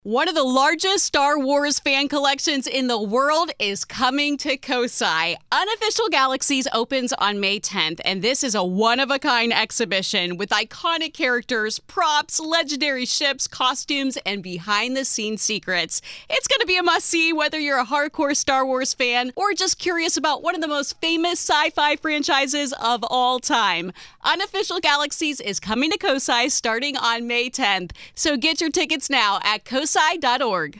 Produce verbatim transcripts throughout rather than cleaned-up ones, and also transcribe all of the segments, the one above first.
One of the largest Star Wars fan collections in the world is coming to Kosai. Unofficial Galaxies opens on May tenth, and this is a one-of-a-kind exhibition with iconic characters, props, legendary ships, costumes, and behind-the-scenes secrets. It's going to be a must-see whether you're a hardcore Star Wars fan or just curious about one of the most famous sci-fi franchises of all time. Unofficial Galaxies is coming to Kosai starting on May tenth, so get your tickets now at kosai dot org.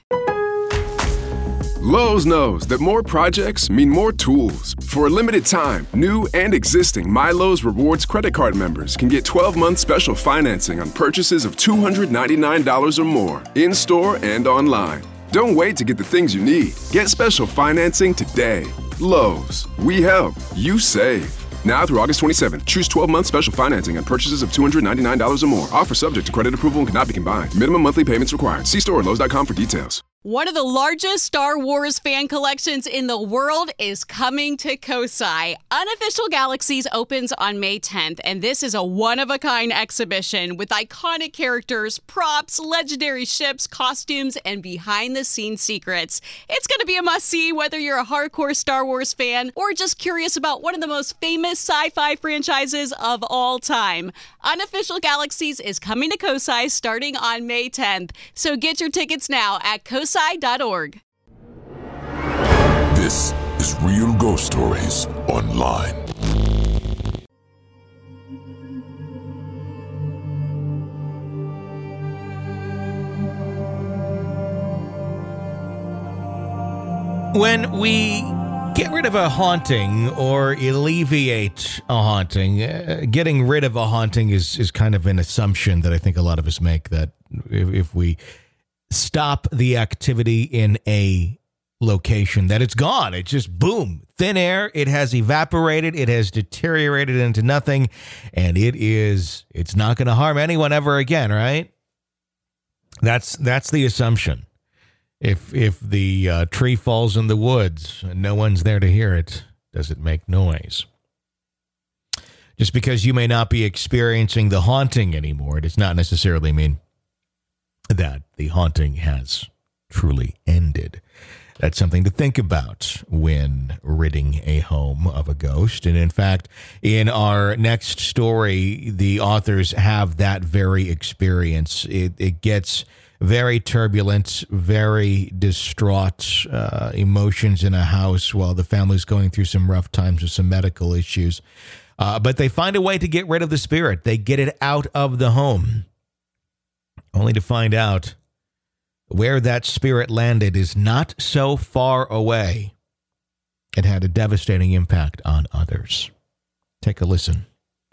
Lowe's knows that more projects mean more tools. For a limited time, new and existing My Lowe's Rewards credit card members can get twelve-month special financing on purchases of two hundred ninety-nine dollars or more, in-store and online. Don't wait to get the things you need. Get special financing today. Lowe's. We help. You save. Now through August twenty-seventh, choose twelve-month special financing on purchases of two hundred ninety-nine dollars or more. Offer subject to credit approval and cannot be combined. Minimum monthly payments required. See store at lowes dot com for details. One of the largest Star Wars fan collections in the world is coming to Kosai. Unofficial Galaxies opens on May tenth, and this is a one-of-a-kind exhibition with iconic characters, props, legendary ships, costumes, and behind-the-scenes secrets. It's going to be a must-see whether you're a hardcore Star Wars fan or just curious about one of the most famous sci-fi franchises of all time. Unofficial Galaxies is coming to Kosai starting on May tenth, so get your tickets now at kosai dot org. This is Real Ghost Stories Online. When we get rid of a haunting or alleviate a haunting, uh, getting rid of a haunting is, is kind of an assumption that I think a lot of us make, that if, if we stop the activity in a location, that it's gone. It's just boom, thin air. It has evaporated. It has deteriorated into nothing, and it is, it's not going to harm anyone ever again, right? That's, that's the assumption. If, if the uh, tree falls in the woods and no one's there to hear it, does it make noise? Just because you may not be experiencing the haunting anymore, it does not necessarily mean that the haunting has truly ended. That's something to think about when ridding a home of a ghost. And in fact, in our next story, the authors have that very experience. It, it gets very turbulent, very distraught uh, emotions in a house while the family's going through some rough times with some medical issues. Uh, but they find a way to get rid of the spirit. They get it out of the home, only to find out where that spirit landed is not so far away. It had a devastating impact on others. Take a listen.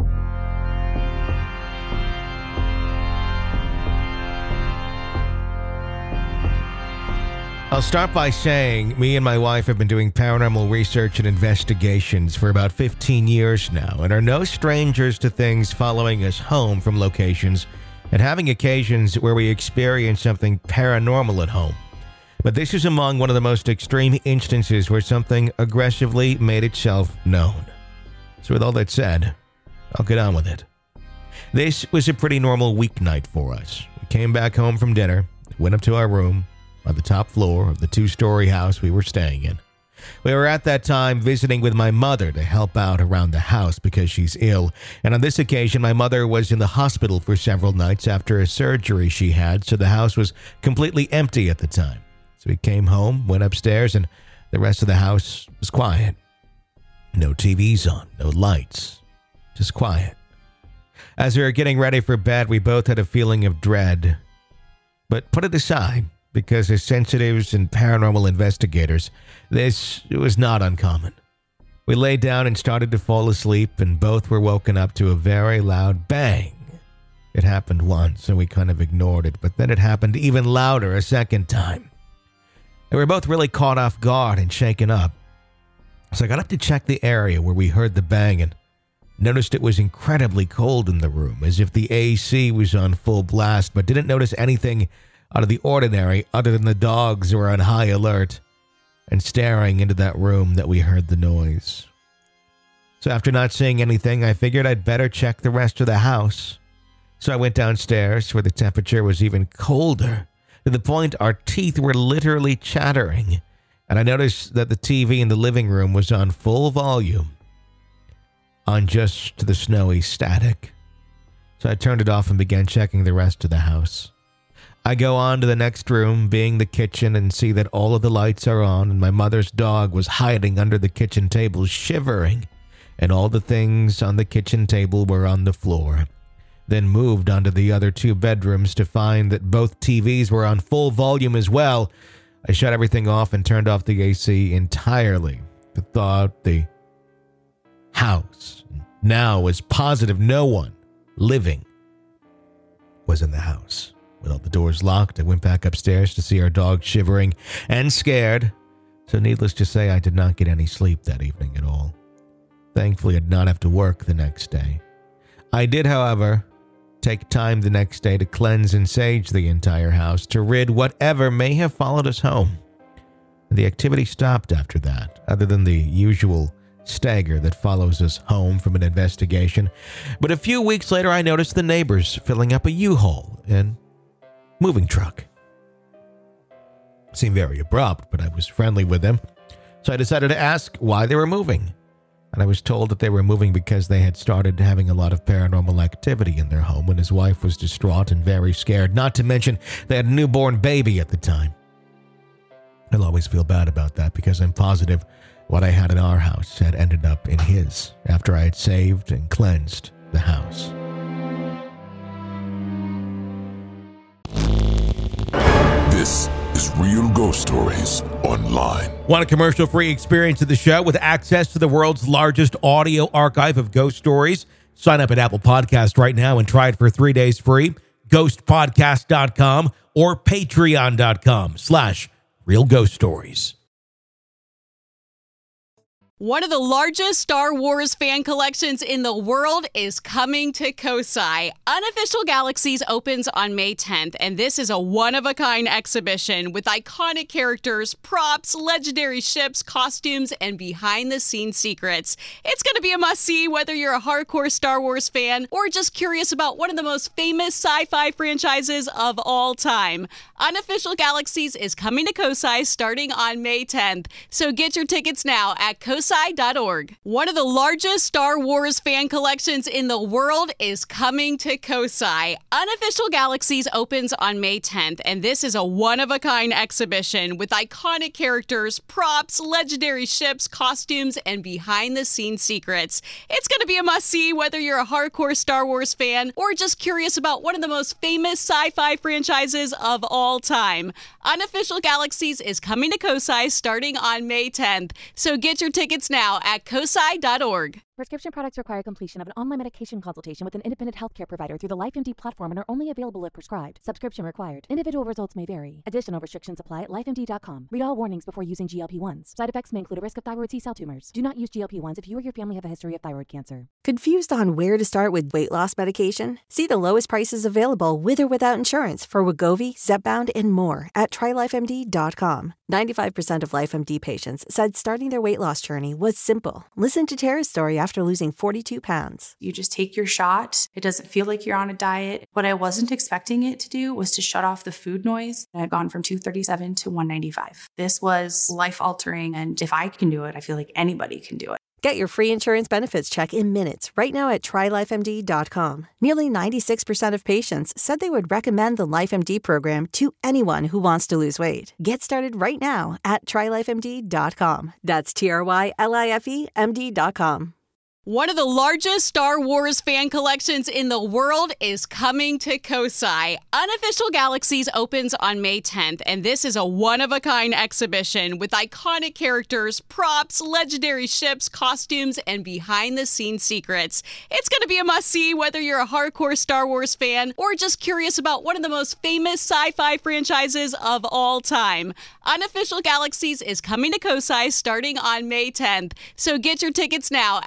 I'll start by saying me and my wife have been doing paranormal research and investigations for about fifteen years now and are no strangers to things following us home from locations and having occasions where we experience something paranormal at home. But this is among one of the most extreme instances where something aggressively made itself known. So with all that said, I'll get on with it. This was a pretty normal weeknight for us. We came back home from dinner, went up to our room on the top floor of the two-story house we were staying in. We were at that time visiting with my mother to help out around the house because she's ill, and on this occasion my mother was in the hospital for several nights after a surgery she had, so the house was completely empty at the time. So we came home, went upstairs, and the rest of the house was quiet. No T Vs on, no lights, just quiet. As we were getting ready for bed, we both had a feeling of dread, but put it aside, because as sensitives and paranormal investigators, this was not uncommon. We lay down and started to fall asleep, and both were woken up to a very loud bang. It happened once, and we kind of ignored it, but then it happened even louder a second time. And we were both really caught off guard and shaken up. So I got up to check the area where we heard the bang and noticed it was incredibly cold in the room, as if the A C was on full blast, but didn't notice anything out of the ordinary other than the dogs were on high alert and staring into that room that we heard the noise. So after not seeing anything, I figured I'd better check the rest of the house. So I went downstairs where the temperature was even colder to the point our teeth were literally chattering, and I noticed that the T V in the living room was on full volume, on just the snowy static. So I turned it off and began checking the rest of the house. I go on to the next room, being the kitchen, and see that all of the lights are on, and my mother's dog was hiding under the kitchen table, shivering, and all the things on the kitchen table were on the floor. Then moved onto the other two bedrooms to find that both T Vs were on full volume as well. I shut everything off and turned off the A C entirely. The thought the house now was positive no one living was in the house. With all the doors locked, I went back upstairs to see our dog shivering and scared. So needless to say, I did not get any sleep that evening at all. Thankfully, I did not have to work the next day. I did, however, take time the next day to cleanse and sage the entire house to rid whatever may have followed us home. The activity stopped after that, other than the usual stagger that follows us home from an investigation. But a few weeks later, I noticed the neighbors filling up a U-Haul and moving truck. It seemed very abrupt, but I was friendly with them, so I decided to ask why they were moving. And I was told that they were moving because they had started having a lot of paranormal activity in their home when his wife was distraught and very scared, not to mention they had a newborn baby at the time. I'll always feel bad about that because I'm positive what I had in our house had ended up in his after I had saved and cleansed the house. This is Real Ghost Stories Online. Want a commercial-free experience of the show with access to the world's largest audio archive of ghost stories? Sign up at Apple Podcast right now and try it for three days free. ghost podcast dot com or patreon dot com slash real ghost stories. One of the largest Star Wars fan collections in the world is coming to Kosai. Unofficial Galaxies opens on May tenth, and this is a one-of-a-kind exhibition with iconic characters, props, legendary ships, costumes, and behind-the-scenes secrets. It's going to be a must-see whether you're a hardcore Star Wars fan or just curious about one of the most famous sci-fi franchises of all time. Unofficial Galaxies is coming to Kosai starting on May tenth, so get your tickets now at kosai dot org. One of the largest Star Wars fan collections in the world is coming to Kosai. Unofficial Galaxies opens on May tenth, and this is a one-of-a-kind exhibition with iconic characters, props, legendary ships, costumes, and behind-the-scenes secrets. It's going to be a must-see whether you're a hardcore Star Wars fan or just curious about one of the most famous sci-fi franchises of all time. Unofficial Galaxies is coming to Kosai starting on May tenth, so get your tickets now at kosai dot org. Prescription products require completion of an online medication consultation with an independent healthcare provider through the LifeMD platform and are only available if prescribed. Subscription required. Individual results may vary. Additional restrictions apply at life M D dot com. Read all warnings before using G L P one s. Side effects may include a risk of thyroid C-cell tumors. Do not use G L P one s if you or your family have a history of thyroid cancer. Confused on where to start with weight loss medication? See the lowest prices available with or without insurance for Wegovy, Zepbound, and more at try life M D dot com. ninety-five percent of LifeMD patients said starting their weight loss journey was simple. Listen to Tara's story after losing forty-two pounds. You just take your shot. It doesn't feel like you're on a diet. What I wasn't expecting it to do was to shut off the food noise. I had gone from two thirty-seven to one ninety-five. This was life-altering, and if I can do it, I feel like anybody can do it. Get your free insurance benefits check in minutes right now at try life M D dot com. Nearly ninety-six percent of patients said they would recommend the LifeMD program to anyone who wants to lose weight. Get started right now at try life M D dot com. That's T R Y L I F E M D dot com. One of the largest Star Wars fan collections in the world is coming to Kosai. Unofficial Galaxies opens on May tenth, and this is a one-of-a-kind exhibition with iconic characters, props, legendary ships, costumes, and behind-the-scenes secrets. It's going to be a must-see whether you're a hardcore Star Wars fan or just curious about one of the most famous sci-fi franchises of all time. Unofficial Galaxies is coming to Kosai starting on May tenth, so get your tickets now at kosai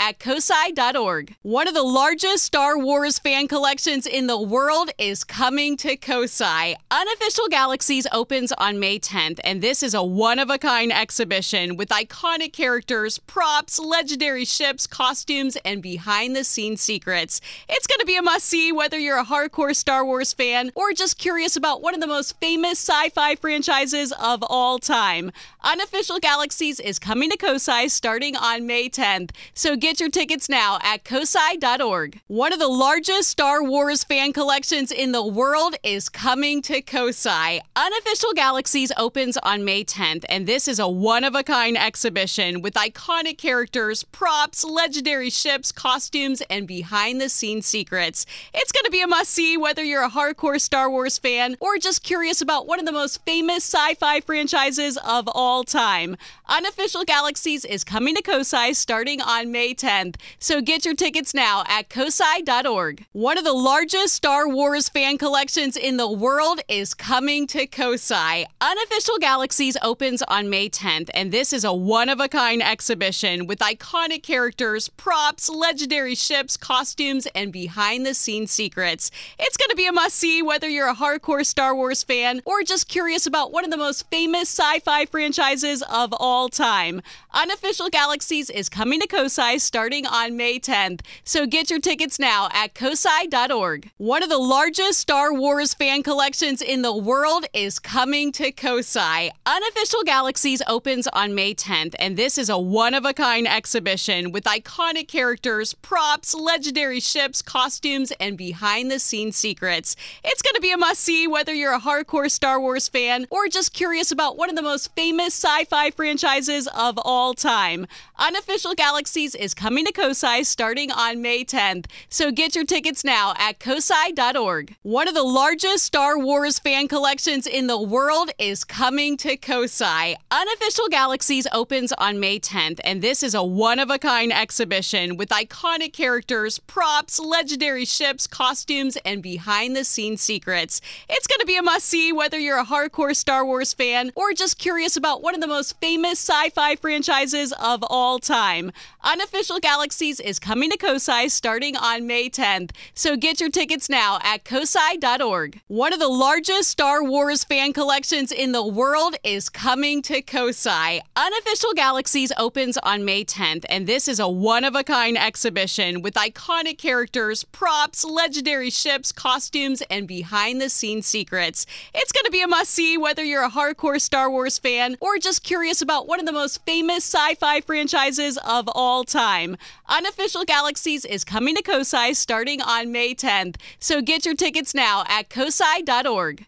cosi dot org. One of the largest Star Wars fan collections in the world is coming to COSI. Unofficial Galaxies opens on May tenth, and this is a one-of-a-kind exhibition with iconic characters, props, legendary ships, costumes, and behind-the-scenes secrets. It's going to be a must-see whether you're a hardcore Star Wars fan or just curious about one of the most famous sci-fi franchises of all time. Unofficial Galaxies is coming to COSI starting on May tenth, so get your tickets now at cosi dot org. One of the largest Star Wars fan collections in the world is coming to COSI. Unofficial Galaxies opens on May tenth, and this is a one-of-a-kind exhibition with iconic characters, props, legendary ships, costumes, and behind-the-scenes secrets. It's going to be a must-see whether you're a hardcore Star Wars fan or just curious about one of the most famous sci-fi franchises of all time. Unofficial Galaxies is coming to COSI starting on May tenth, so get your tickets now at cosi dot org. One of the largest Star Wars fan collections in the world is coming to COSI. Unofficial Galaxies opens on May tenth, and this is a one-of-a-kind exhibition with iconic characters, props, legendary ships, costumes, and behind-the-scenes secrets. It's going to be a must-see whether you're a hardcore Star Wars fan or just curious about one of the most famous sci-fi franchises of all time. Unofficial Galaxies is coming to COSI starting on May tenth, so get your tickets now at cosi dot org. One of the largest Star Wars fan collections in the world is coming to COSI. Unofficial Galaxies opens on May tenth, and this is a one-of-a-kind exhibition with iconic characters, props, legendary ships, costumes, and behind-the-scenes secrets. It's going to be a must-see whether you're a hardcore Star Wars fan or just curious about one of the most famous sci-fi franchises of all time. Unofficial Galaxies is coming to COSI starting on May tenth, so get your tickets now at cosi dot org. One of the largest Star Wars fan collections in the world is coming to COSI. Unofficial Galaxies opens on May tenth, and this is a one-of-a-kind exhibition with iconic characters, props, legendary ships, costumes, and behind-the-scenes secrets. It's going to be a must-see whether you're a hardcore Star Wars fan or just curious about one of the most famous sci-fi franchises of all time. Unofficial Galaxies is coming to COSI starting on May tenth, so get your tickets now at cosi dot org. One of the largest Star Wars fan collections in the world is coming to COSI. Unofficial Galaxies opens on May tenth, and this is a one-of-a-kind exhibition with iconic characters, props, legendary ships, costumes, and behind-the-scenes secrets. It's going to be a must-see whether you're a hardcore Star Wars fan or just curious about one of the most famous sci-fi franchises of all time. Unofficial Galaxies is coming to COSI starting on May tenth, so get your tickets now at cosi dot org.